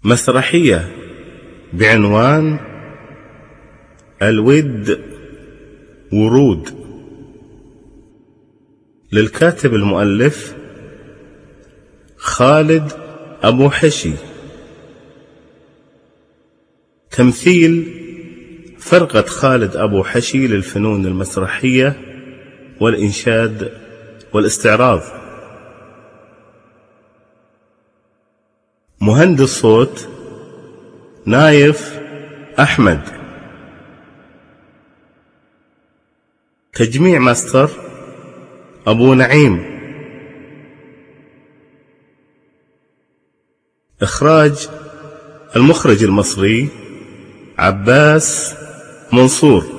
مسرحية بعنوان الود ورود، للكاتب المؤلف خالد أبو حشي. تمثيل فرقة خالد أبو حشي للفنون المسرحية والإنشاد والاستعراض. مهندس صوت نايف أحمد. تجميع ماستر أبو نعيم. إخراج المخرج المصري عباس منصور.